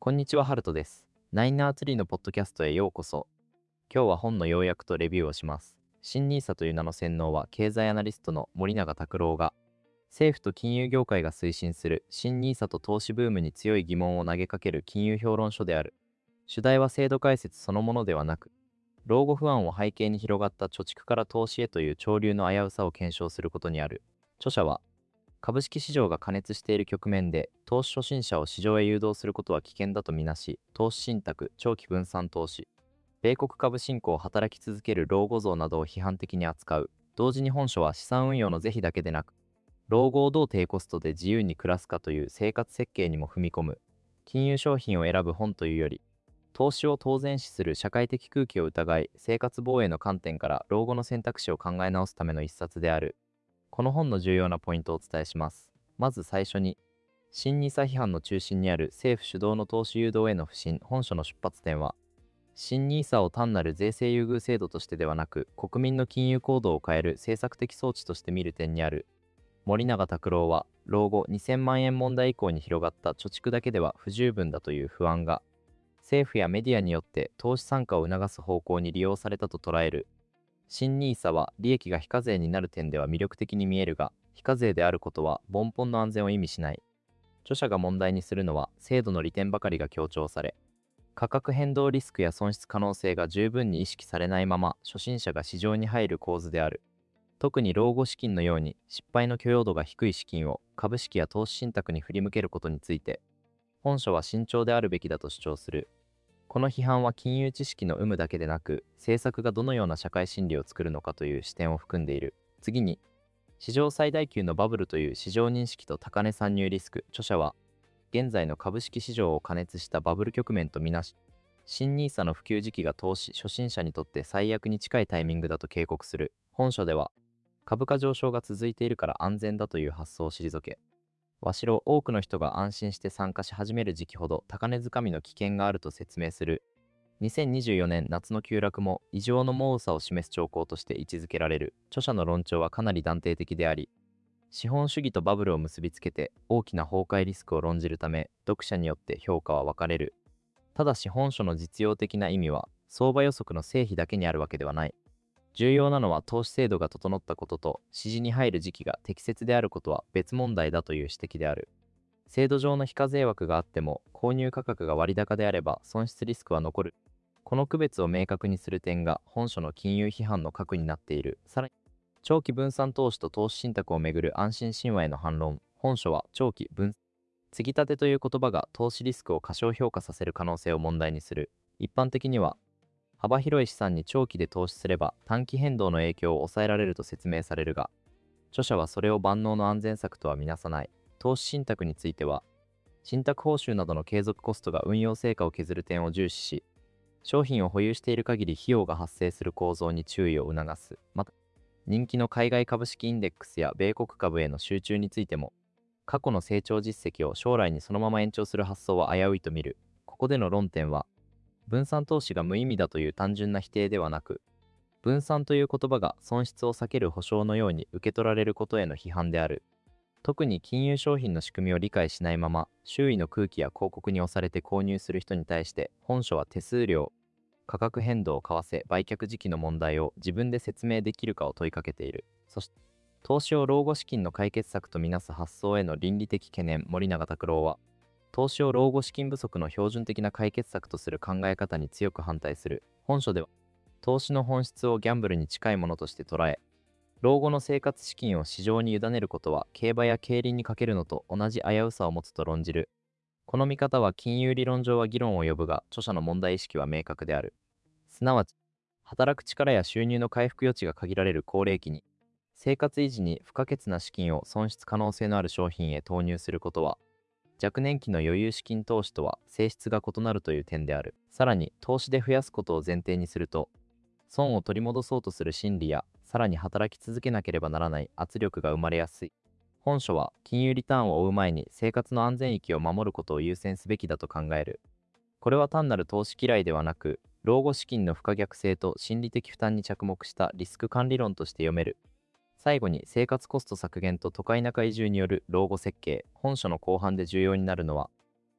こんにちは、ハルトです。ナインナーツリーのポッドキャストへようこそ。今日は本の要約とレビューをします。新ニーサという名の洗脳は経済アナリストの森永卓郎が政府と金融業界が推進する新ニーサと投資ブームに強い疑問を投げかける金融評論書である。主題は制度解説そのものではなく、老後不安を背景に広がった貯蓄から投資へという潮流の危うさを検証することにある。著者は株式市場が過熱している局面で投資初心者を市場へ誘導することは危険だとみなし、投資信託、長期分散投資、米国株振興を働き続ける老後像などを批判的に扱う。同時に本書は資産運用の是非だけでなく、老後をどう低コストで自由に暮らすかという生活設計にも踏み込む。金融商品を選ぶ本というより、投資を当然視する社会的空気を疑い、生活防衛の観点から老後の選択肢を考え直すための一冊である。この本の重要なポイントをお伝えします。まず最初に、新ニーサ批判の中心にある政府主導の投資誘導への不信。本書の出発点は、新ニーサを単なる税制優遇制度としてではなく、国民の金融行動を変える政策的装置として見る点にある。森永卓郎は、老後2000万円問題以降に広がった貯蓄だけでは不十分だという不安が、政府やメディアによって投資参加を促す方向に利用されたと捉える。新ニーサは利益が非課税になる点では魅力的に見えるが、非課税であることは凡本の安全を意味しない。著者が問題にするのは制度の利点ばかりが強調され、価格変動リスクや損失可能性が十分に意識されないまま初心者が市場に入る構図である。特に老後資金のように失敗の許容度が低い資金を株式や投資信託に振り向けることについて、本書は慎重であるべきだと主張する。この批判は金融知識の有無だけでなく、政策がどのような社会心理を作るのかという視点を含んでいる。次に、史上最大級のバブルという市場認識と高値参入リスク。著者は、現在の株式市場を過熱したバブル局面とみなし、新ニーサの普及時期が投資初心者にとって最悪に近いタイミングだと警告する。本書では、株価上昇が続いているから安全だという発想を退け、多くの人が安心して参加し始める時期ほど高値掴みの危険があると説明する。2024年夏の急落も異常の猛さを示す兆候として位置づけられる。著者の論調はかなり断定的であり、資本主義とバブルを結びつけて大きな崩壊リスクを論じるため、読者によって評価は分かれる。ただし本書の実用的な意味は相場予測の成否だけにあるわけではない。重要なのは投資制度が整ったことと指示に入る時期が適切であることは別問題だという指摘である。制度上の非課税枠があっても購入価格が割高であれば損失リスクは残る。この区別を明確にする点が本書の金融批判の核になっている。さらに、長期分散投資と投資信託をめぐる安心神話への反論。本書は長期分継ぎ立てという言葉が投資リスクを過小評価させる可能性を問題にする。一般的には、幅広い資産に長期で投資すれば短期変動の影響を抑えられると説明されるが、著者はそれを万能の安全策とは見なさない。投資信託については、信託報酬などの継続コストが運用成果を削る点を重視し、商品を保有している限り費用が発生する構造に注意を促す。また、人気の海外株式インデックスや米国株への集中についても、過去の成長実績を将来にそのまま延長する発想は危ういと見る。ここでの論点は、分散投資が無意味だという単純な否定ではなく、分散という言葉が損失を避ける保証のように受け取られることへの批判である。特に金融商品の仕組みを理解しないまま、周囲の空気や広告に押されて購入する人に対して、本書は手数料、価格変動、為替、売却時期の問題を自分で説明できるかを問いかけている。そして、投資を老後資金の解決策とみなす発想への倫理的懸念。森永卓郎は、投資を老後資金不足の標準的な解決策とする考え方に強く反対する。本書では、投資の本質をギャンブルに近いものとして捉え、老後の生活資金を市場に委ねることは競馬や競輪にかけるのと同じ危うさを持つと論じる。この見方は金融理論上は議論を呼ぶが、著者の問題意識は明確である。すなわち、働く力や収入の回復余地が限られる高齢期に、生活維持に不可欠な資金を損失可能性のある商品へ投入することは、若年期の余裕資金投資とは性質が異なるという点である。さらに、投資で増やすことを前提にすると、損を取り戻そうとする心理や、さらに働き続けなければならない圧力が生まれやすい。本書は、金融リターンを追う前に生活の安全域を守ることを優先すべきだと考える。これは単なる投資嫌いではなく、老後資金の不可逆性と心理的負担に着目したリスク管理論として読める。最後に、生活コスト削減と都会中移住による老後設計。本書の後半で重要になるのは、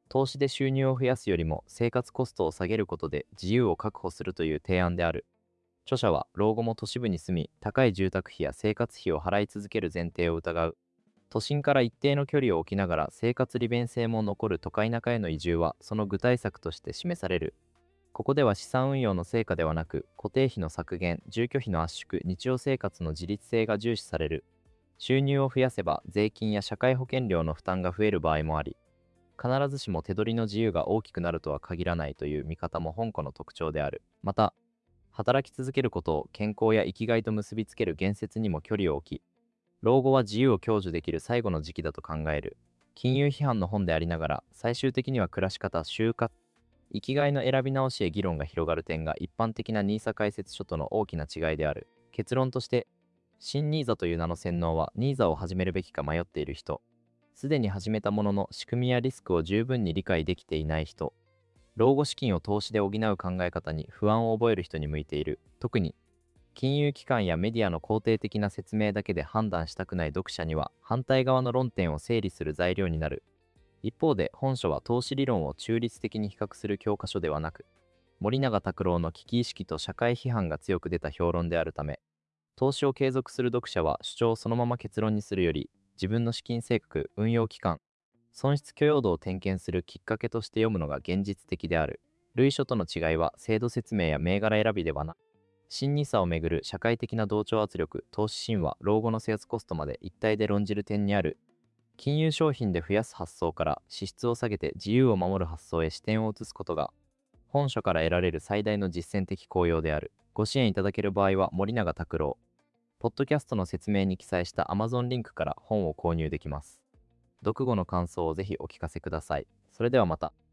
投資で収入を増やすよりも生活コストを下げることで自由を確保するという提案である。著者は老後も都市部に住み、高い住宅費や生活費を払い続ける前提を疑う。都心から一定の距離を置きながら生活利便性も残る都会中への移住はその具体策として示される。ここでは資産運用の成果ではなく、固定費の削減、住居費の圧縮、日常生活の自立性が重視される。収入を増やせば税金や社会保険料の負担が増える場合もあり、必ずしも手取りの自由が大きくなるとは限らないという見方も香港の特徴である。また、働き続けることを健康や生きがいと結びつける言説にも距離を置き、老後は自由を享受できる最後の時期だと考える。金融批判の本でありながら、最終的には暮らし方、就活、生きがいの選び直しへ議論が広がる点が一般的なニーサ解説書との大きな違いである。結論として、新ニーザという名の洗脳はニーザを始めるべきか迷っている人、すでに始めたものの仕組みやリスクを十分に理解できていない人、老後資金を投資で補う考え方に不安を覚える人に向いている。特に金融機関やメディアの肯定的な説明だけで判断したくない読者には反対側の論点を整理する材料になる。一方で本書は投資理論を中立的に比較する教科書ではなく、森永卓郎の危機意識と社会批判が強く出た評論であるため、投資を継続する読者は主張をそのまま結論にするより、自分の資金性格、運用期間、損失許容度を点検するきっかけとして読むのが現実的である。類書との違いは制度説明や銘柄選びではなく、新ニサをめぐる社会的な同調圧力、投資神話、老後の生活コストまで一体で論じる点にある。金融商品で増やす発想から支出を下げて自由を守る発想へ視点を移すことが、本書から得られる最大の実践的効用である。ご支援いただける場合は森永卓郎、ポッドキャストの説明に記載した Amazon リンクから本を購入できます。読後の感想をぜひお聞かせください。それではまた。